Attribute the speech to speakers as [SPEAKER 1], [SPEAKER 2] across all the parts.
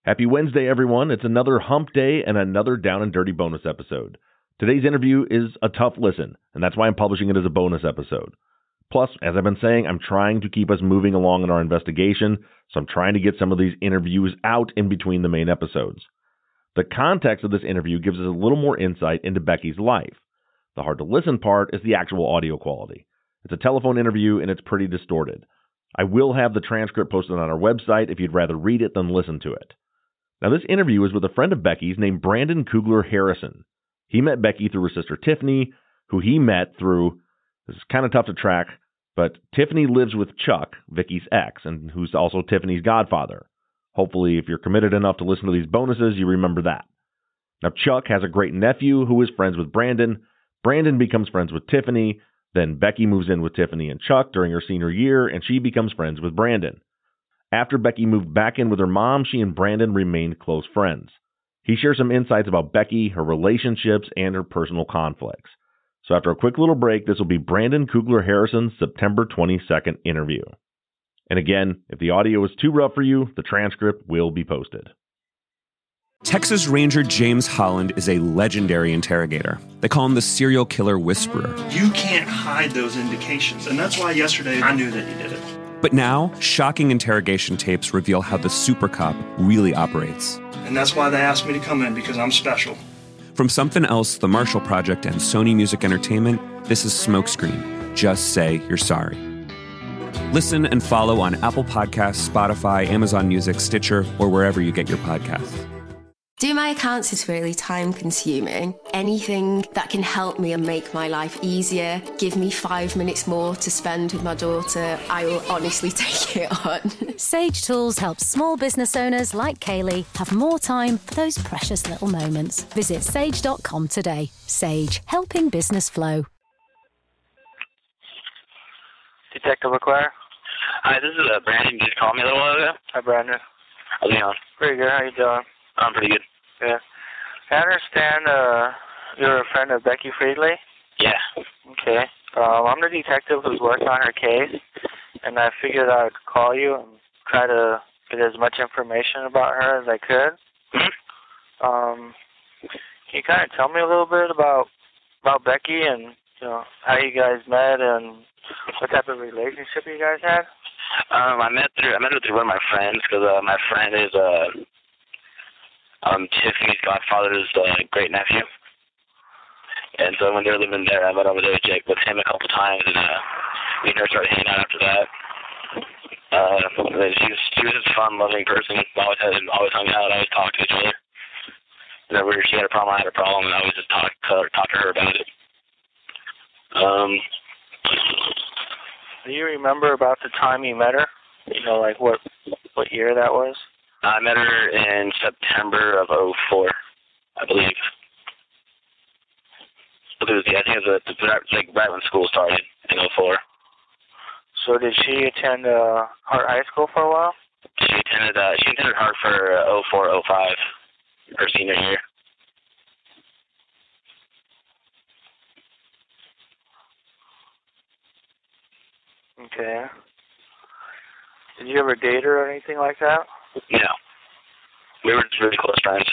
[SPEAKER 1] Happy Wednesday, everyone. It's another hump day and another down and dirty bonus episode. Today's interview is a tough listen, and that's why I'm publishing it as a bonus episode. Plus, as I've been saying, I'm trying to keep us moving along in our investigation, so I'm trying to get some of these interviews out in between the main episodes. The context of this interview gives us a little more insight into Becky's life. The hard to listen part is the actual audio quality. It's a telephone interview, and it's pretty distorted. I will have the transcript posted on our website if you'd rather read it than listen to it. Now, this interview is with a friend of Becky's named Brandon Kugler Harrison. He met Becky through her sister Tiffany, who he met through, this is kind of tough to track, but Tiffany lives with Chuck, Vicky's ex, and who's also Tiffany's godfather. Hopefully, if you're committed enough to listen to these bonuses, you remember that. Now, Chuck has a great nephew who is friends with Brandon. Brandon becomes friends with Tiffany. Then Becky moves in with Tiffany and Chuck during her senior year, and she becomes friends with Brandon. After Becky moved back in with her mom, she and Brandon remained close friends. He shares some insights about Becky, her relationships, and her personal conflicts. So after a quick little break, this will be Brandon Kugler Harrison's September 22nd interview. And again, if the audio is too rough for you, the transcript will be posted.
[SPEAKER 2] Texas Ranger James Holland is a legendary interrogator. They call him the serial killer whisperer.
[SPEAKER 3] You can't hide those indications, and that's why yesterday I knew that you did it.
[SPEAKER 2] But now, shocking interrogation tapes reveal how the super cop really operates.
[SPEAKER 3] And that's why they asked me to come in, because I'm special.
[SPEAKER 2] From Something Else, The Marshall Project, and Sony Music Entertainment, this is Smokescreen. Just say you're sorry. Listen and follow on Apple Podcasts, Spotify, Amazon Music, Stitcher, or wherever you get your podcasts.
[SPEAKER 4] Doing my accounts is really time consuming. Anything that can help me and make my life easier, give me 5 minutes more to spend with my daughter, I will honestly take it on.
[SPEAKER 5] Sage Tools helps small business owners like Kaylee have more time for those precious little moments. Visit sage.com today. Sage, helping business flow.
[SPEAKER 6] Detective McGuire.
[SPEAKER 7] Hi, this is Brandon. You just called me a little while ago.
[SPEAKER 6] Hi, Brandon.
[SPEAKER 7] How's it going?
[SPEAKER 6] Pretty good. How you doing?
[SPEAKER 7] I'm pretty good.
[SPEAKER 6] Yeah. I understand you're a friend of Becky Friedley?
[SPEAKER 7] Yeah.
[SPEAKER 6] Okay. I'm the detective who's working on her case, and I figured I would call you and try to get as much information about her as I could.
[SPEAKER 7] Mm-hmm.
[SPEAKER 6] Can you kind of tell me a little bit about Becky and how you guys met and what type of relationship you guys had?
[SPEAKER 7] I met her through one of my friends, because my friend is Tiffany's godfather's great nephew. And so when they were living there, I went over there with him a couple times, and we never started hanging out after that. She was just a fun, loving person. Always hung out, always talked to each other. Whenever she had a problem, I had a problem, and I always just talk to her about it.
[SPEAKER 6] Do you remember about the time you met her? Like what year that was?
[SPEAKER 7] I met her in September of 2004, I believe. I think it was right when school started in 2004.
[SPEAKER 6] So did she attend Hart High School for a while?
[SPEAKER 7] She attended Hart for 2004, 2005, her senior year.
[SPEAKER 6] Okay. Did you ever date her or anything like that?
[SPEAKER 7] No. We were just really close friends.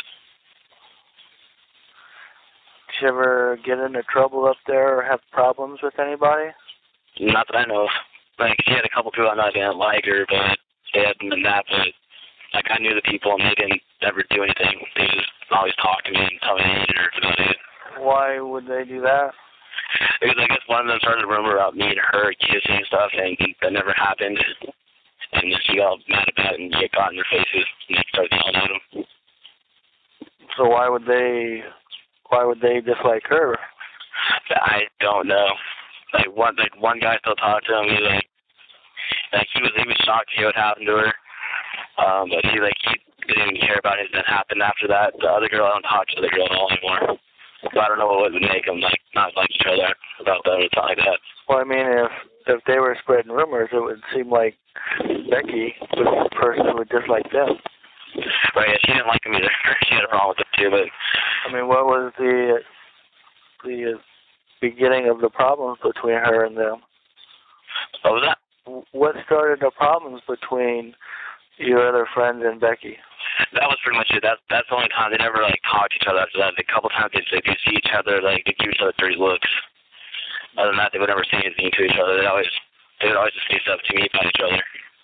[SPEAKER 6] Did you ever get into trouble up there or have problems with anybody?
[SPEAKER 7] Not that I know of. She had a couple people I know that didn't like her, but they hadn't been that. But I knew the people, and they didn't ever do anything. They just always talked to me and tell me they hated her. That's about it.
[SPEAKER 6] Why would they do that?
[SPEAKER 7] Because I guess one of them started a rumor about me and her kissing and stuff, and that never happened. And then she got mad about it and got in their faces, and they started yelling at them.
[SPEAKER 6] So why would they dislike her?
[SPEAKER 7] I don't know. One guy still talked to him. He was shocked to hear what happened to her. But he didn't even care about it that happened after that. The other girl, I don't talk to the girl at all anymore. So I don't know what would make them not like each other about that or something like that.
[SPEAKER 6] Well, I mean, if they were spreading rumors, it would seem like Becky was the person who would dislike them.
[SPEAKER 7] Right, yeah, she didn't like them either. She had a problem with them too, but...
[SPEAKER 6] I mean, what was the beginning of the problems between her and them?
[SPEAKER 7] What was that?
[SPEAKER 6] What started the problems between your other friend and Becky?
[SPEAKER 7] that was pretty much it. That's the only time they never like talked to each other after that. A couple times they see each other, like they give each other dirty looks. Other than that, they would never say anything to each other. They would always just say stuff to me about each other.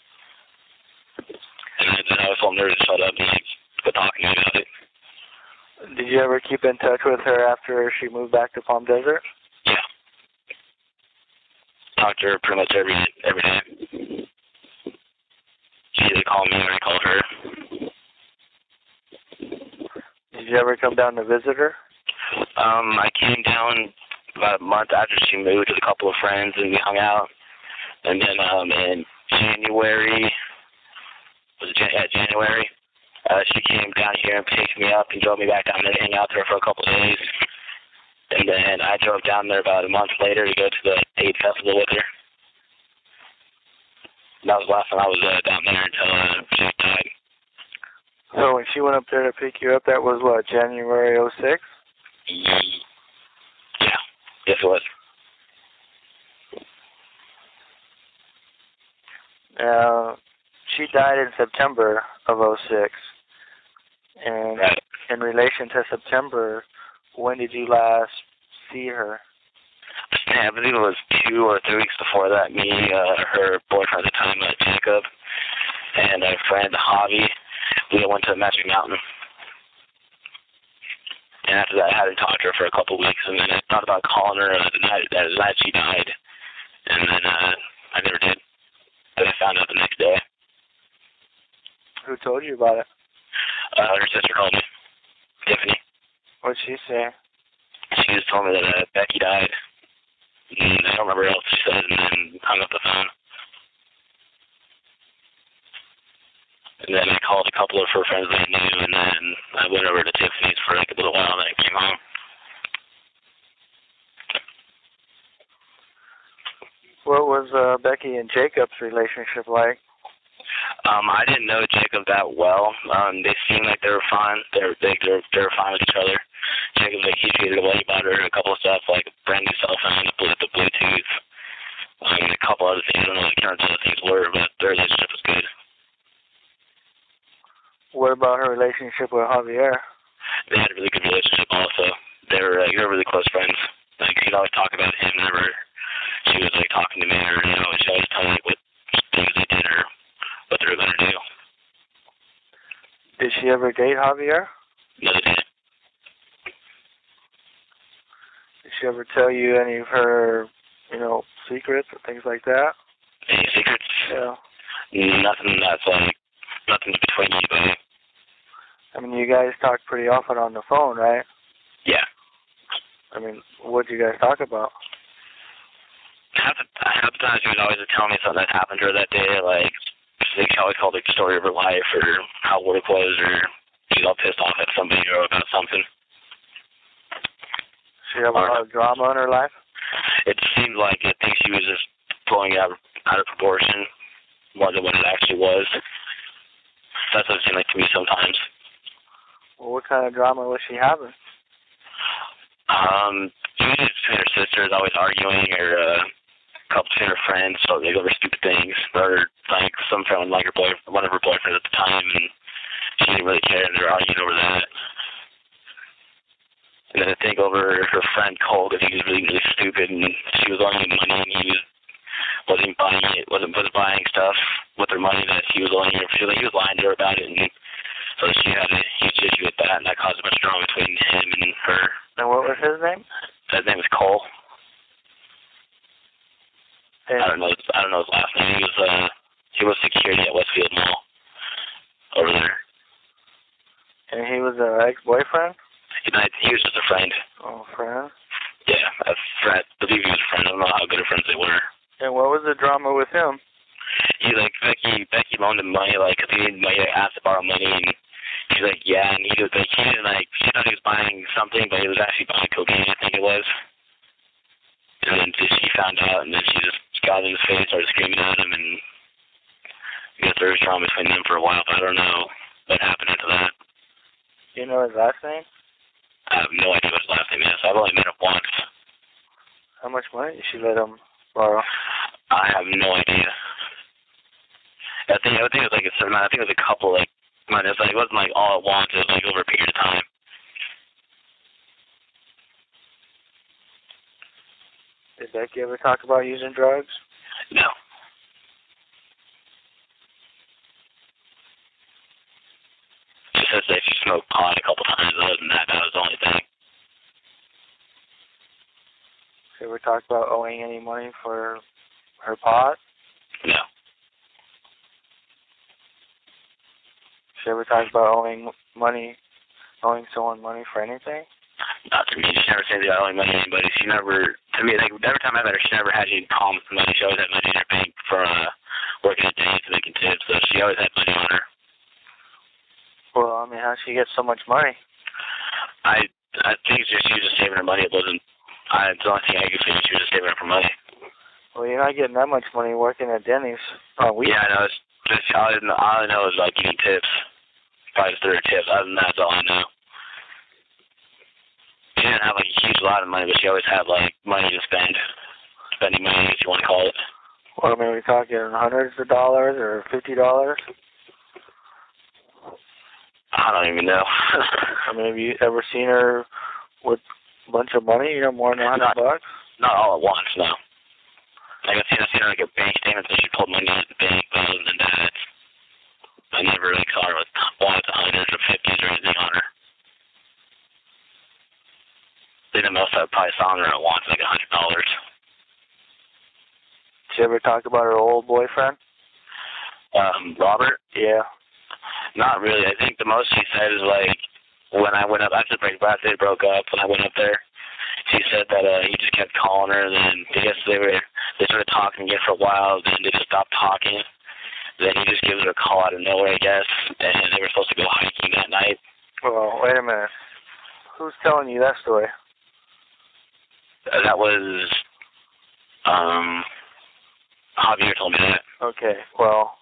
[SPEAKER 7] And then I was told her to shut up and like quit talking to me about it.
[SPEAKER 6] Did you ever keep in touch with her after she moved back to Palm Desert?
[SPEAKER 7] Yeah. Talked to her pretty much every day. She either called me or I called her.
[SPEAKER 6] Did you ever come down to visit her?
[SPEAKER 7] I came down about a month after she moved with a couple of friends and we hung out. And then in January, she came down here and picked me up and drove me back down there to hang out there for a couple of days. And then I drove down there about a month later to go to the AIDS festival with her. That was the last time I was down there until she died.
[SPEAKER 6] So when she went up there to pick you up, that was what, January 06?
[SPEAKER 7] Yeah. Yes, it was.
[SPEAKER 6] She died in September of 06. And
[SPEAKER 7] right.
[SPEAKER 6] In relation to September, when did you last see her?
[SPEAKER 7] I believe it was 2 or 3 weeks before that. Me, her boyfriend at the time, Jacob, and a friend, Javi, we went to Magic Mountain. And after that, I hadn't talked to her for a couple of weeks, and then I thought about calling her the night she died, and then I never did. But I found out the next day.
[SPEAKER 6] Who told you about it?
[SPEAKER 7] Her sister called me, Tiffany.
[SPEAKER 6] What'd she say?
[SPEAKER 7] She just told me that Becky died. And I don't remember what else she said, and then hung up the phone. And then I called a couple of her friends that I knew, and then I went over to Tiffany's for like a little while, and then I came home.
[SPEAKER 6] What was Becky and Jacob's relationship like?
[SPEAKER 7] I didn't know Jacob that well. They seemed like they were fine. They were fine with each other. Jacob, like, he tweeted away about her a couple of stuff, like a brand new cell phone, the Bluetooth, and a couple other things. I don't know what the current other things were, but their relationship was good.
[SPEAKER 6] What about her relationship with Javier?
[SPEAKER 7] They had a really good relationship also. They were really close friends. Like, he'd always talk about him whenever she was like talking to me, or she always tell me like, what things they did or what they were going to do.
[SPEAKER 6] Did she ever date Javier?
[SPEAKER 7] No, they didn't.
[SPEAKER 6] Did she ever tell you any of her, secrets or things like that?
[SPEAKER 7] Any secrets?
[SPEAKER 6] Yeah.
[SPEAKER 7] Nothing that's like, nothing between you and me.
[SPEAKER 6] I mean, you guys talk pretty often on the phone, right?
[SPEAKER 7] Yeah.
[SPEAKER 6] I mean, what do you guys talk about?
[SPEAKER 7] Half the time she would always tell me something that happened to her that day, like, she always called the story of her life or how work was, or she's all pissed off at somebody or about something.
[SPEAKER 6] She have a lot of drama in her life?
[SPEAKER 7] It seemed like I think she was just blowing it out of proportion more than what it actually was. That's what it seemed like to me sometimes.
[SPEAKER 6] Well, what kind of drama was she having?
[SPEAKER 7] Usually between her sisters, always arguing, or a couple between her friends, so they go over stupid things. Or like some friend would like one of her boyfriends at the time, and she didn't really care, and they were arguing over that. And then I think over her friend Cole, because he was really, really stupid, and she was owing him money, and he wasn't buying stuff with her money that he was owing her. He was lying to her about it, and so she had a huge issue with that, and that caused a bunch of drama between him and her.
[SPEAKER 6] And what was his name?
[SPEAKER 7] His name was Cole.
[SPEAKER 6] And
[SPEAKER 7] I don't know his last name. He was security at Westfield Mall over there.
[SPEAKER 6] And he was an ex-boyfriend?
[SPEAKER 7] He was just a friend.
[SPEAKER 6] Oh, friend?
[SPEAKER 7] Yeah, a friend. I believe he was a friend. I don't know how good of friends they were.
[SPEAKER 6] And what was the drama with him?
[SPEAKER 7] He Becky loaned him money, like, 'cause he needed money, asked to borrow money, and he's like, yeah, and he was like, she thought he was buying something, but he was actually buying cocaine, I think it was. And then she found out, and then she just got in his face, started screaming at him, and I guess there was drama between them for a while, but I don't know what happened after that.
[SPEAKER 6] Do you know his last name?
[SPEAKER 7] I have no idea what his last name is. I've only met him once.
[SPEAKER 6] How much money did she let him borrow?
[SPEAKER 7] I have no idea. I think it was like a certain amount. I think it was a couple, like But it wasn't like all at once. It was like over a period of time.
[SPEAKER 6] Did Becky ever talk about using drugs?
[SPEAKER 7] No. She says that she smoked pot a couple times. Other than that, that was the only thing.
[SPEAKER 6] Did ever talk about owing any money for her pot?
[SPEAKER 7] No.
[SPEAKER 6] She ever talk about owing someone money for anything?
[SPEAKER 7] Not to me. She never said that I owed money to anybody. She never, to me, like, every time I met her, she never had any problems with money. She always had money in her bank for working at days and making tips, so she always had money on her.
[SPEAKER 6] Well, I mean, how did she get so much money?
[SPEAKER 7] I think she was just saving her money. It wasn't, it's the only thing I could figure. She was just saving her for money.
[SPEAKER 6] Well, you're not getting that much money working at Denny's on weekends.
[SPEAKER 7] Yeah, I know. It's just, all I know is, like, getting tips. Probably just through her tips. Other than that, that's all I know. She didn't have, like, a huge lot of money, but she always had, like, money to spend. Spending money, if you want to call it.
[SPEAKER 6] Well, I mean, are we talking hundreds of dollars or $50?
[SPEAKER 7] I don't even know.
[SPEAKER 6] I mean, have you ever seen her with a bunch of money, more than $100 bucks?
[SPEAKER 7] Not all at once, no. Like, I've seen her, like, a bank statement that she pulled money out of the bank, but other than that, I never really saw her with lots of hundreds or 50s or anything on her. I think the most I probably saw her at once, like $100.
[SPEAKER 6] Did she ever talk about her old boyfriend?
[SPEAKER 7] Robert?
[SPEAKER 6] Yeah.
[SPEAKER 7] Not really. I think the most she said is, like, when I went up, after they broke up, when I went up there, she said that he just kept calling her, and then I guess they started talking again for a while, then they just stopped talking. Then he just gives her a call out of nowhere, I guess, and they were supposed to go hiking that night.
[SPEAKER 6] Well, wait a minute. Who's telling you that story?
[SPEAKER 7] That was, Javier told me that.
[SPEAKER 6] Okay, well,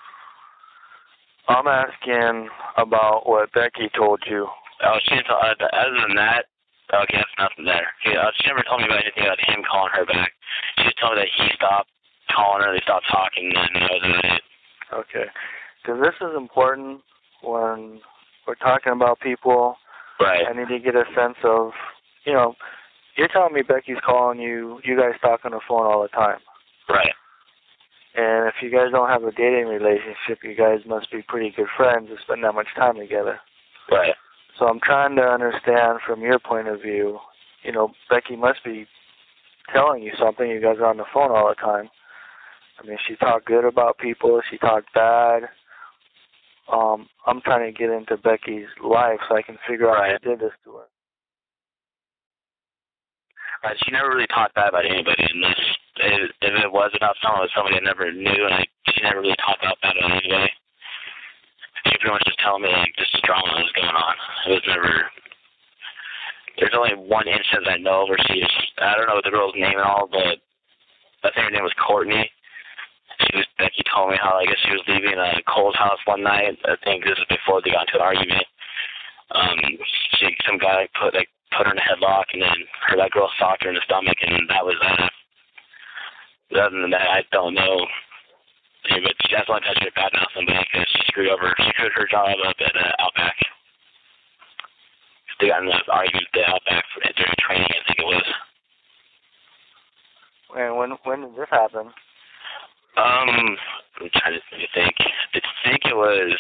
[SPEAKER 6] I'm asking about what Becky told you.
[SPEAKER 7] Oh, she didn't tell, other than that, okay, that's nothing there. She never told me about anything about him calling her back. She just told me that he stopped calling her, they stopped talking, and that was about it.
[SPEAKER 6] Okay, because this is important when we're talking about people.
[SPEAKER 7] Right.
[SPEAKER 6] I need to get a sense of, you're telling me Becky's calling you, you guys talk on the phone all the time.
[SPEAKER 7] Right.
[SPEAKER 6] And if you guys don't have a dating relationship, you guys must be pretty good friends and spend that much time together.
[SPEAKER 7] Right.
[SPEAKER 6] So I'm trying to understand from your point of view, Becky must be telling you something. You guys are on the phone all the time. I mean, she talked good about people. She talked bad. I'm trying to get into Becky's life so I can figure out who did this to her.
[SPEAKER 7] Right. She never really talked bad about anybody unless if it was about someone, it was somebody I never knew, and she never really talked bad about anybody. She pretty much just telling me, like, just drama was going on. It was never... There's only one instance I know where I don't know the girl's name and all, but I think her name was Courtney. Becky told me how, I guess she was leaving Cole's house one night. I think this was before they got into an argument. Some guy put her in a headlock, and then that girl socked her in the stomach, and that was that. Other than that, I don't know. But that's the only time she got out somebody because she screwed her job up at Outback. They got in an argument at the Outback during training, I think it was.
[SPEAKER 6] And when did this happen?
[SPEAKER 7] I'm trying to think. I think it was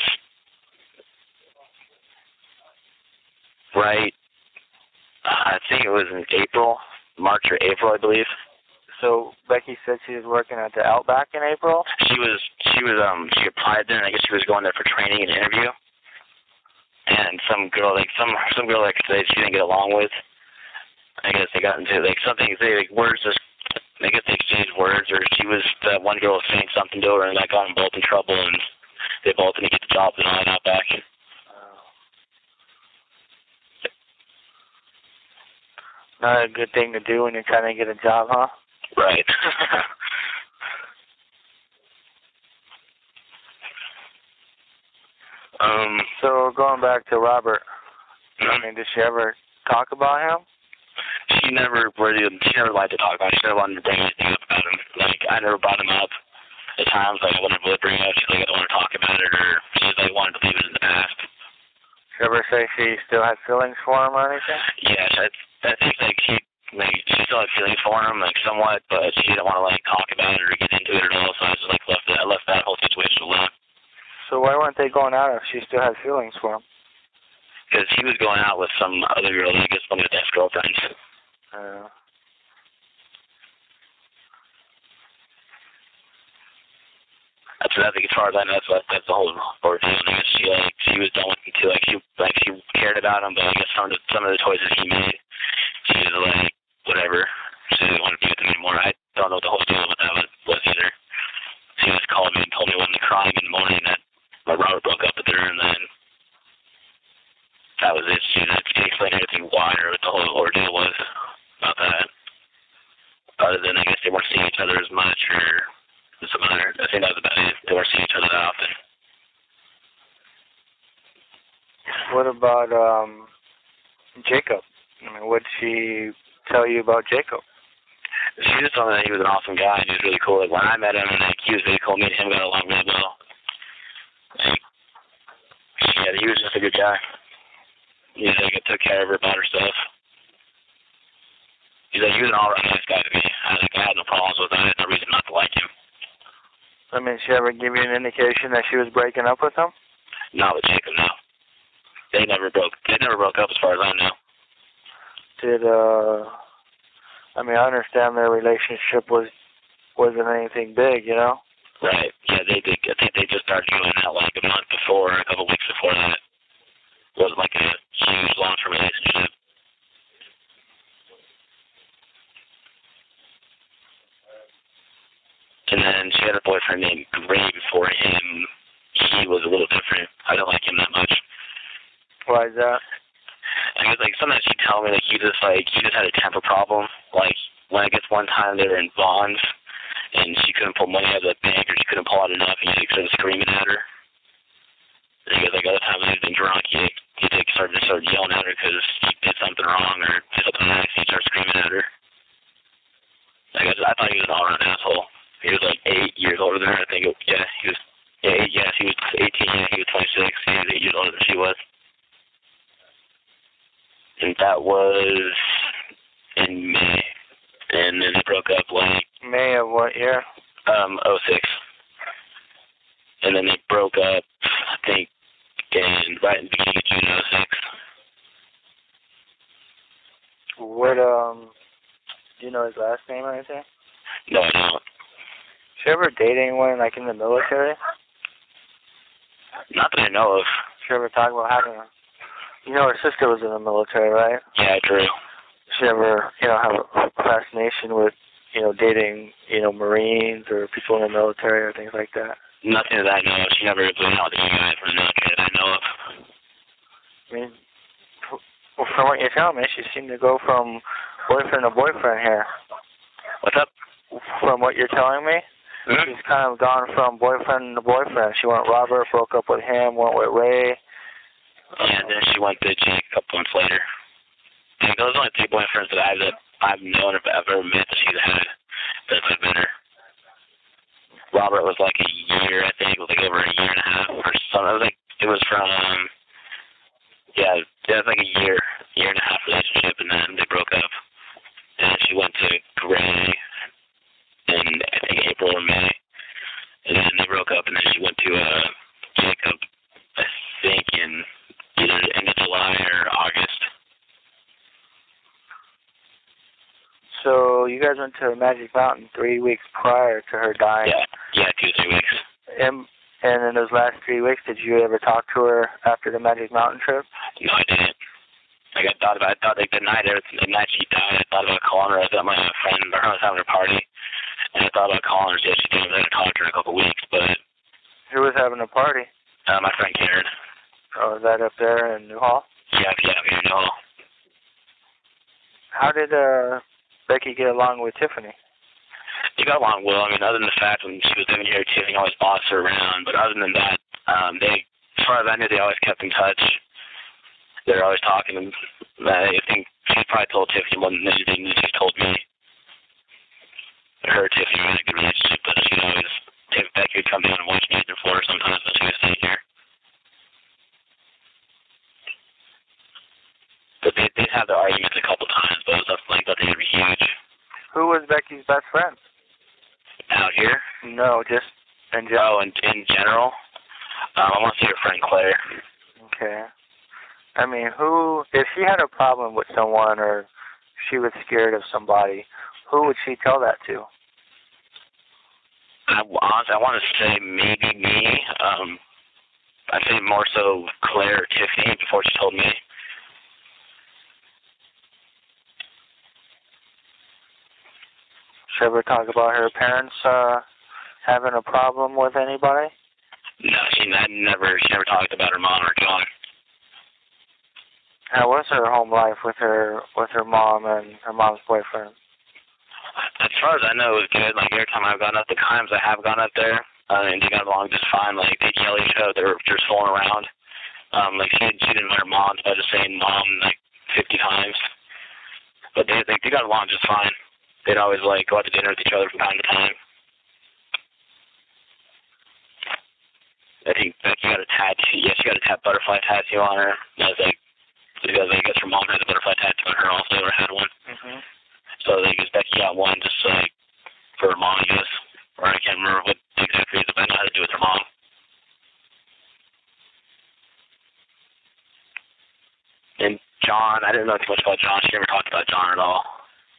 [SPEAKER 7] right. I think it was in March or April, I believe.
[SPEAKER 6] So Becky said she was working at the Outback in April?
[SPEAKER 7] She applied there, and I guess she was going there for training and interview. And some girl she didn't get along with. I guess they got into something. Words just. I guess they exchanged words, or that one girl was saying something to her, and that got them both in trouble, and they both didn't get the job and all that back.
[SPEAKER 6] Not a good thing to do when you're trying to get a job, huh?
[SPEAKER 7] Right.
[SPEAKER 6] So going back to Robert, I mean, did she ever talk about him?
[SPEAKER 7] She never liked to talk about him. She never wanted to bring anything up about him. Like, I never brought him up. the times, like, I wouldn't really bring it up. She's like, I don't want to talk about it, or she's like, wanted to leave it in the past.
[SPEAKER 6] She ever say she still had feelings for him or anything?
[SPEAKER 7] Yeah, I think, like, she still had feelings for him, like, somewhat, but she didn't want to, like, talk about it or get into it at all, so I just, like, left that whole situation alone.
[SPEAKER 6] So why weren't they going out if she still had feelings for him?
[SPEAKER 7] Because he was going out with some other girl, I guess one of his ex-girlfriends. I think as far as I know, that's the whole ordeal. And I guess she was done with him too. She cared about him, but I guess some of the choices he made, she was like, whatever. She didn't want to be with him anymore. I don't know what the whole deal with that was either. She just called me and told me when they're crying in the morning that Robert broke up with her, and then that was it. She explained everything why or what the whole ordeal was about that. Other than I guess they weren't seeing each other as much or some other. I think that was about it. They weren't seeing each other that often.
[SPEAKER 6] What about Jacob? I mean, what did she tell you about Jacob?
[SPEAKER 7] She just told me that he was an awesome guy and he was really cool. Like when I met him, like he was really cool. Me and him got along really well. Like, yeah, he was just a good guy. He's like, took care of her, about her stuff. He's like, he was an all-right nice guy to me. I had no problems with him. I had no reason not to like him.
[SPEAKER 6] I mean, she ever give you an indication that she was breaking up with him?
[SPEAKER 7] Not with Jacob, no. They never broke up as far as I know.
[SPEAKER 6] I mean, I understand their relationship wasn't anything big, you know?
[SPEAKER 7] Right. Yeah, they did. I think they just started going out like a month before, a couple weeks before that. It wasn't like a huge long-term relationship. And then she had a boyfriend named Gray before him. He was a little different. I don't like him that much.
[SPEAKER 6] Why is that?
[SPEAKER 7] I guess like sometimes she'd tell me like he just had a temper problem. Like when I guess one time they were in bonds and she couldn't pull money out of the bank or she couldn't pull out enough and he started screaming at her. And I guess like other times when he'd been drunk, he started yelling at her because he did something wrong or did something nice. He started screaming at her. I thought he was an all-around asshole. He was like 8 years older than her. I think he was 18. Yeah, he was 26. He was 8 years older than she was. And that was in May. And then they broke up like
[SPEAKER 6] May of what year?
[SPEAKER 7] 06. And then they broke up, I think, right in the beginning of June 06.
[SPEAKER 6] What, do you know his last name or anything?
[SPEAKER 7] No, I don't.
[SPEAKER 6] Did you ever date anyone, like, in the military?
[SPEAKER 7] Not that I know of.
[SPEAKER 6] Did you ever talk about having you know, her sister was in the military, right?
[SPEAKER 7] Yeah, true.
[SPEAKER 6] Did she ever, have a fascination with, dating, Marines or people in the military or things like that?
[SPEAKER 7] Nothing that I know of. She never really hung out with any guy from the military that I know of.
[SPEAKER 6] I mean, from what you're telling me, she seemed to go from boyfriend to boyfriend here.
[SPEAKER 7] What's up?
[SPEAKER 6] From what you're telling me, she's kind of gone from boyfriend to boyfriend. She went Robert, broke up with him, went with Ray.
[SPEAKER 7] Yeah, and then she went to Jake a couple months later. I think those are the only 2 boyfriends that I've known or I've ever met that she's had that have been her. Robert was like a year, I think. It was like over a year and a half or something. It was from, it was like a year and a half relationship, and then they broke up. And she went to Gray in, I think, April or May. And then they broke up, and then she went to Jacob, I think, in either end of July or August.
[SPEAKER 6] So you guys went to Magic Mountain 3 weeks prior to her dying.
[SPEAKER 7] Yeah, 2 or 3 weeks.
[SPEAKER 6] And in those last 3 weeks, did you ever talk to her after the Magic Mountain trip?
[SPEAKER 7] No, I didn't. Like I thought like the night she died, I thought about calling her. I thought my friend or her was having a party, and I thought about calling her. She didn't really talk to her in a couple of weeks, but
[SPEAKER 6] who was having a party?
[SPEAKER 7] My friend Karen.
[SPEAKER 6] Oh, is that up there in New Hall?
[SPEAKER 7] Yeah, in New Hall.
[SPEAKER 6] How did Becky get along with Tiffany?
[SPEAKER 7] They got along well. I mean, other than the fact when she was living here, Tiffany always bossed her around. But other than that, as far as I knew, they always kept in touch. They were always talking. I think she probably told Tiffany more than anything that she told me. Her and Tiffany had a good relationship, but she'd always if Becky would come down and watch Nathan Florida sometimes when she was staying here. But they'd have their arguments a couple times, but it was nothing to be huge.
[SPEAKER 6] Who was Becky's best friend?
[SPEAKER 7] Out here?
[SPEAKER 6] No, just in general.
[SPEAKER 7] Oh, in general? I want to see her friend Claire.
[SPEAKER 6] Okay. I mean, if she had a problem with someone or she was scared of somebody, who would she tell that to?
[SPEAKER 7] I want to say maybe me. I'd say more so Claire or Tiffany before she told me.
[SPEAKER 6] She ever talk about her parents having a problem with anybody?
[SPEAKER 7] No, she never talked about her mom or John.
[SPEAKER 6] How was her home life with her mom and her mom's boyfriend?
[SPEAKER 7] As far as I know, it was good. Like, every time I've gone up, the times I have gone up there, and they got along just fine. Like, they'd yell at each other. They were just fooling around. Like, she didn't let her mom by just saying mom, like, 50 times. But they got along just fine. They'd always, like, go out to dinner with each other from time to time. I think Becky got a tattoo. Yeah, she got a butterfly tattoo on her. That was, like, because I guess her mom had a butterfly tattoo on her also, or had one.
[SPEAKER 6] Mm-hmm.
[SPEAKER 7] So I guess Becky got one just, like, for her mom, I guess. Or I can't remember what exactly it had to do with her mom. And John, I didn't know too much about John. She never talked about John at all.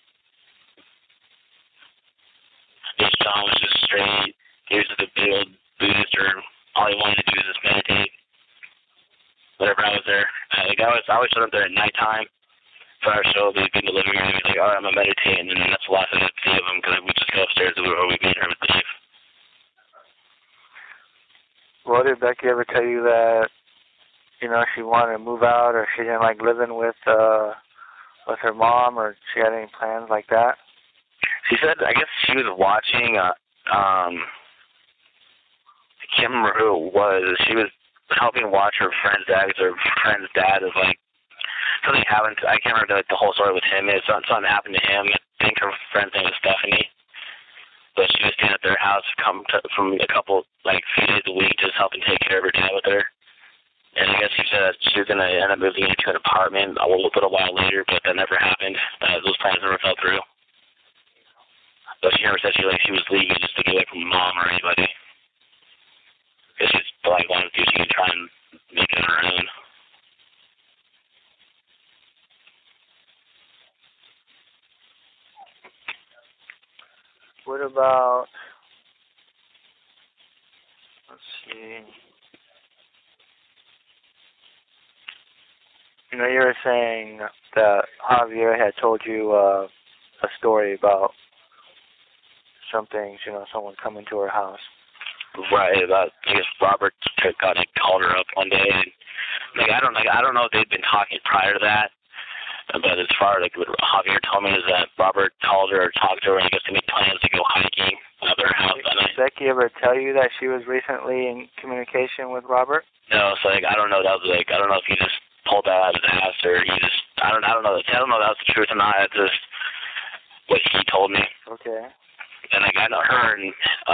[SPEAKER 7] John was just straight. He was just a big old Buddhist, or all he wanted to do was just meditate. Whenever I was there, I always showed up there at nighttime for our show. They'd be in the living room and be like, all right, I'm going to meditate, and then that's the last I could see of him, because we'd just go upstairs or we'd be in her with the leave.
[SPEAKER 6] Well, did Becky ever tell you that, she wanted to move out, or she didn't like living with her mom, or she had any plans like that?
[SPEAKER 7] She said, I guess she was watching, I can't remember who it was. She was helping watch her friend's dad, because her friend's dad is like, something happened. I can't remember the whole story with him. Something happened to him. I think her friend's name was Stephanie. But she was staying at their house from a couple, like, few days a week, just helping take care of her dad with her. And I guess she said that she was going to end up moving into an apartment a little while later, but that never happened. Those plans never fell through. But she never said she was leaving just to get away from mom or anybody. Because she's like wanted to do, she could try and make it on her own.
[SPEAKER 6] What about, let's see, you were saying that Javier had told you a story about some things, someone coming to her house.
[SPEAKER 7] Right, I guess Robert called her up one day, and I don't know if they'd been talking prior to that. But as far as what Javier told me is that Robert called her or talked to her, and I guess they made plans to go hiking at their house that night.
[SPEAKER 6] Did Becky ever tell you that she was recently in communication with Robert?
[SPEAKER 7] No, so I don't know. That was I don't know if he just pulled that out of his ass or he just I don't know. I don't know if that was the truth or not. It's just what he told me.
[SPEAKER 6] Okay.
[SPEAKER 7] And I know her and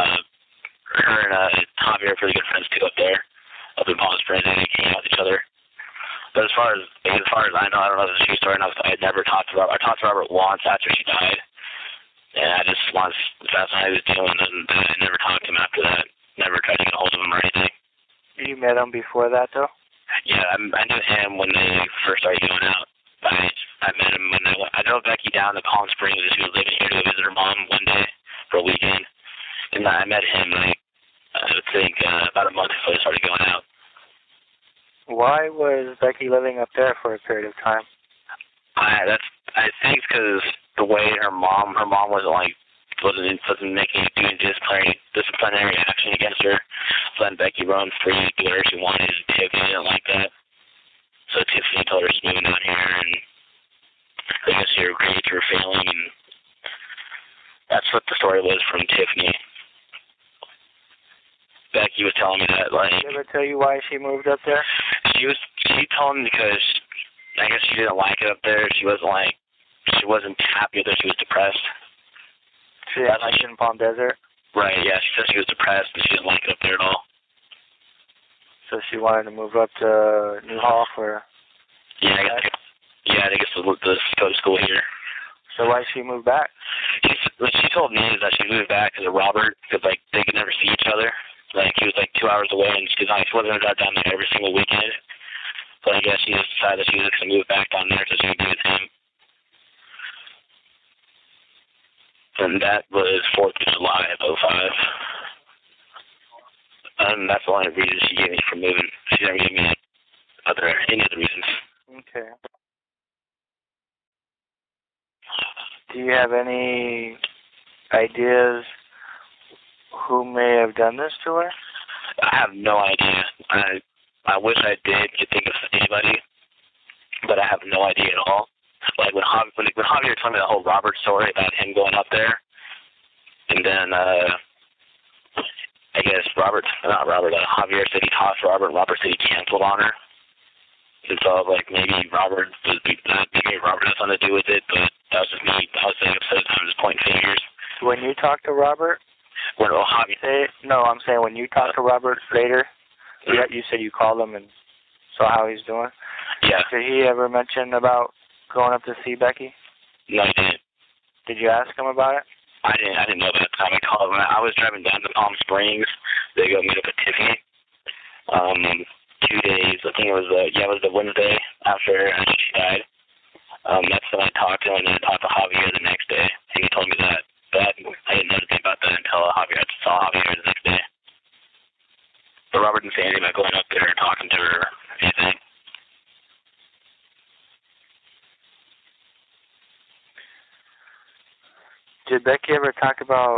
[SPEAKER 7] Javier are pretty good friends too up there, up in Palm Springs. They hang out with each other. But as far as I know, I don't know if it's a true story or not. I had never talked to Robert. I talked to Robert once after she died, and I just once that's how he was doing, and I never talked to him after that. Never tried to get a hold of him or anything.
[SPEAKER 6] You met him before that, though?
[SPEAKER 7] Yeah, I knew him when they first started going out. I met him when I drove Becky down to Palm Springs, and she was living here to go visit her mom one day for a weekend, and I met him I would think about a month before they started going out.
[SPEAKER 6] Why was Becky living up there for a period of time?
[SPEAKER 7] I think because the way her mom wasn't making doing disciplinary action against her, letting Becky run free, do whatever she wanted. Tiffany didn't like that, so Tiffany told her she's moving down here, and I guess her grades were failing, and that's what the story was from Tiffany. Becky was telling me that,
[SPEAKER 6] Did she ever tell you why she moved up there?
[SPEAKER 7] She told me because I guess she didn't like it up there. She wasn't happy with it. She was depressed.
[SPEAKER 6] She didn't like in Palm Desert?
[SPEAKER 7] Right, yeah. She said she was depressed and she didn't like it up there at all.
[SPEAKER 6] So she wanted to move up to Newhall for...
[SPEAKER 7] Yeah, I guess to go to school here.
[SPEAKER 6] So why did she move back?
[SPEAKER 7] What she told me is that she moved back because of Robert, because, like, they could never see each other. Like, he was, like, 2 hours away, and she wasn't going to drive down there every single weekend. So I guess she just decided that she was going to move back down there so she could be with him. And that was 4th of July of 2005. And that's the only reason she gave me for moving. She never gave me any other reasons.
[SPEAKER 6] Okay. Do you have any ideas who may have done this to her?
[SPEAKER 7] I have no idea. I wish I could think of anybody, but I have no idea at all. Like when Javier told me the whole Robert story about him going up there, and then I guess Javier said he talked to Robert, and Robert said he canceled on her. And so I was like, maybe Robert has something to do with it, but that was just me. I was saying upset at times, just pointing fingers.
[SPEAKER 6] When you talked to Robert? I'm saying when you talked to Robert later, you said you called him and saw how he's doing?
[SPEAKER 7] Yeah.
[SPEAKER 6] Did he ever mention about going up to see Becky?
[SPEAKER 7] No, he didn't.
[SPEAKER 6] Did you ask him about it?
[SPEAKER 7] I didn't know that time. I called him. I was driving down to Palm Springs to go meet up with Tiffany. 2 days, I think it was the Wednesday after she died. That's when I talked to him, and then I talked to Javier the next day, and he told me that. But I didn't know anything about that until I saw Javier the next day. But Robert didn't say anything about going up there or talking to her or anything.
[SPEAKER 6] Did Becky ever talk about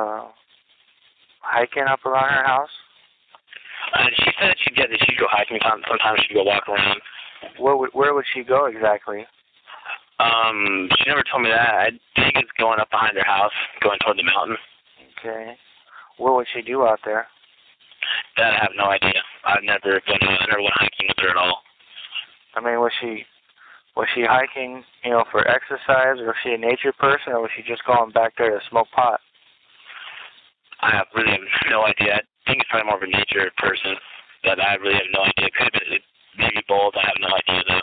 [SPEAKER 6] hiking up around her house?
[SPEAKER 7] She said she'd go hiking. Sometimes she'd go walk around.
[SPEAKER 6] Where would she go exactly?
[SPEAKER 7] She never told me that. I think it's going up behind her house, going toward the mountain.
[SPEAKER 6] Okay. What would she do out there?
[SPEAKER 7] That I have no idea. I never went hiking with her at all.
[SPEAKER 6] I mean, was she hiking, for exercise, or was she a nature person, or was she just going back there to smoke pot?
[SPEAKER 7] I really have no idea. I think it's probably more of a nature person, but I really have no idea. It could have been maybe both. I have no idea, though.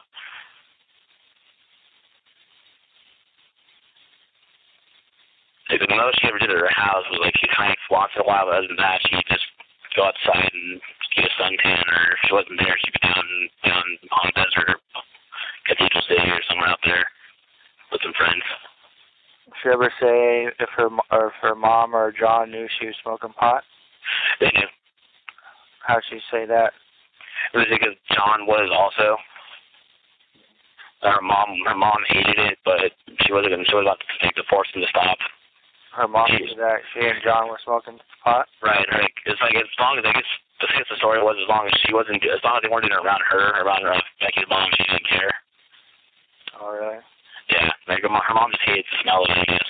[SPEAKER 7] Like, the most she ever did at her house was, like, she'd hike once in a while, but other than that, she'd just go outside and get a suntan, or if she wasn't there, she'd be down on the desert or Cathedral City or somewhere out there with some friends.
[SPEAKER 6] Did she ever say if her mom or John knew she was smoking pot?
[SPEAKER 7] They knew.
[SPEAKER 6] How'd she say that?
[SPEAKER 7] It was because John was also. Her mom hated it, but she was about to force him to stop.
[SPEAKER 6] Her mom knew that she and John were smoking pot?
[SPEAKER 7] Right. It's like, as long as, I guess the story was, as long as they weren't doing it around Becky's mom, she didn't care.
[SPEAKER 6] Oh, really?
[SPEAKER 7] Yeah, like her mom just hated the smell of it, I guess.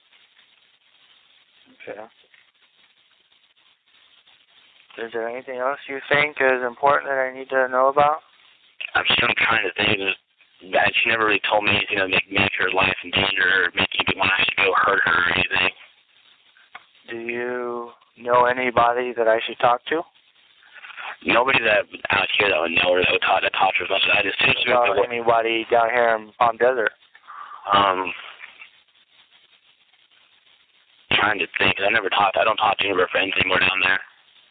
[SPEAKER 6] Okay. Is there anything else you think is important that I need to know about?
[SPEAKER 7] I'm trying to think of that. She never really told me anything that would make her life in danger or make me want to go hurt her or anything.
[SPEAKER 6] Do you know anybody that I should talk to?
[SPEAKER 7] Nobody that out here that would know her, that would talk to her as much as I just do.
[SPEAKER 6] Anybody down here in Palm Desert?
[SPEAKER 7] Trying to think. I don't talk to any of her friends anymore down there.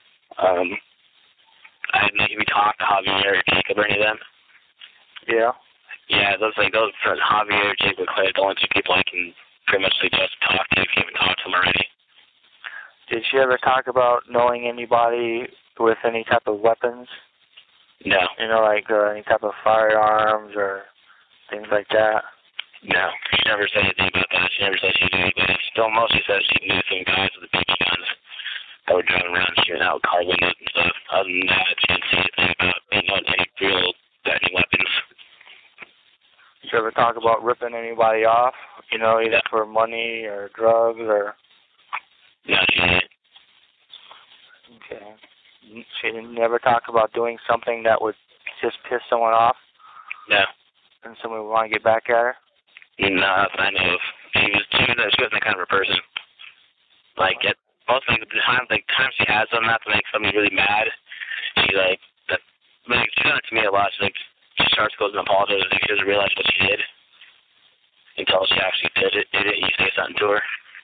[SPEAKER 7] I maybe talk to Javier or Jacob or any of them.
[SPEAKER 6] Yeah.
[SPEAKER 7] Yeah, those friends, Javier, Jacob, Clay, the only two people I can pretty much suggest to talk to if you haven't talked to them already.
[SPEAKER 6] Did she ever talk about knowing anybody with any type of weapons?
[SPEAKER 7] No.
[SPEAKER 6] Like any type of firearms or things like that?
[SPEAKER 7] No. She never said anything about that. She never said she knew anybody. She mostly said she knew some guys with the BB guns that were driving around shooting out car windows and stuff. Other than that, she didn't say anything about any weapons.
[SPEAKER 6] Did you ever talk about ripping anybody off? Either for money or drugs or...
[SPEAKER 7] No, she didn't.
[SPEAKER 6] Okay. She didn't never talk about doing something that would just piss someone off?
[SPEAKER 7] No.
[SPEAKER 6] And someone would want to get back at her?
[SPEAKER 7] No, I know of. She wasn't that kind of a person. Like, most of the times she has done that to make somebody really mad, she she's done it to me a lot. She starts goes and apologizes. She doesn't realize what she did until she actually did it. You say something to her.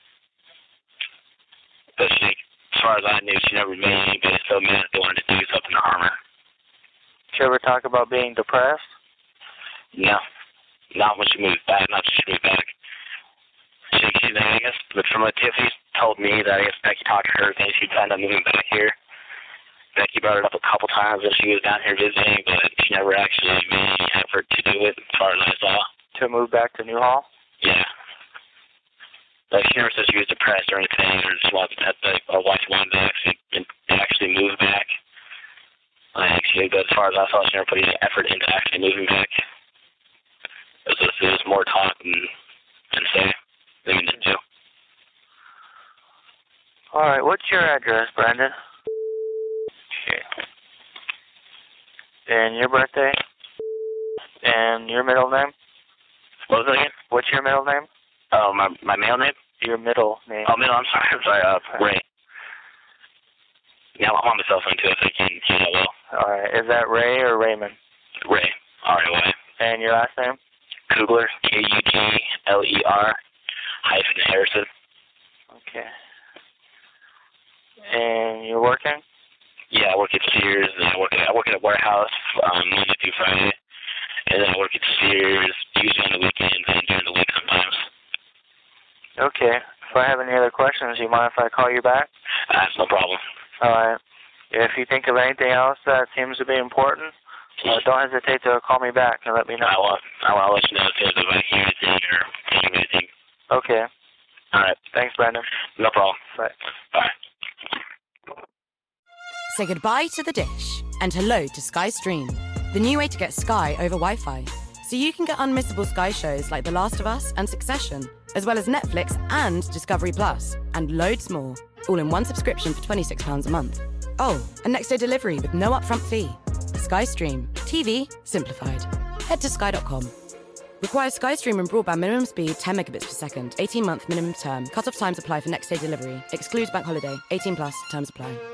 [SPEAKER 7] But she, as far as I knew, she never made anybody so mad that they wanted to do something to harm her.
[SPEAKER 6] Did you ever talk about being depressed?
[SPEAKER 7] No. Not when she moved back. Not when she moved back. I guess, but from what Tiffany told me, that I guess Becky talked to her, and she planned on moving back here. Becky brought it up a couple times when she was down here visiting, but she never actually made any effort to do it, as far as I saw.
[SPEAKER 6] To move back to Newhall?
[SPEAKER 7] Yeah. She never said she was depressed or anything, or just wanted to actually move back. But as far as I saw, she never put any effort into actually moving back. It was more talk and say than do.
[SPEAKER 6] All right, what's your address, Brandon? Okay. And your birthday? And your middle name?
[SPEAKER 7] What was it again?
[SPEAKER 6] What's your middle name?
[SPEAKER 7] Oh, my male name?
[SPEAKER 6] Your middle name.
[SPEAKER 7] Oh, middle, I'm sorry, Ray. Yeah, I'm on my cell phone too, so you can hear that well.
[SPEAKER 6] All right, is that Ray or Raymond?
[SPEAKER 7] Ray, R-A-Y.
[SPEAKER 6] And your last name?
[SPEAKER 7] Kugler, Kugler, -Harrison.
[SPEAKER 6] Okay. And you're working?
[SPEAKER 7] Yeah, I work at Sears, and I work at a warehouse Monday through Friday, and then I work at Sears usually on the weekends and during the week sometimes.
[SPEAKER 6] Okay. If I have any other questions, you mind if I call you back?
[SPEAKER 7] That's no problem.
[SPEAKER 6] All right. If you think of anything else that seems to be important, don't hesitate to call me back and let me know.
[SPEAKER 7] I will let you know if I hear anything or think of anything.
[SPEAKER 6] Okay.
[SPEAKER 7] All right.
[SPEAKER 6] Thanks, Brandon.
[SPEAKER 7] No problem.
[SPEAKER 6] Bye.
[SPEAKER 7] Bye.
[SPEAKER 8] Say goodbye to the dish and hello to Sky Stream, the new way to get Sky over Wi-Fi. So you can get unmissable Sky shows like The Last of Us and Succession, as well as Netflix and Discovery Plus, and loads more, all in one subscription for £26 a month. Oh, and next day delivery with no upfront fee. Sky Stream. TV simplified. Head to sky.com. Requires Sky Stream and broadband minimum speed 10 megabits per second, 18-month minimum term. Cut-off times apply for next day delivery. Excludes bank holiday. 18 plus. Terms apply.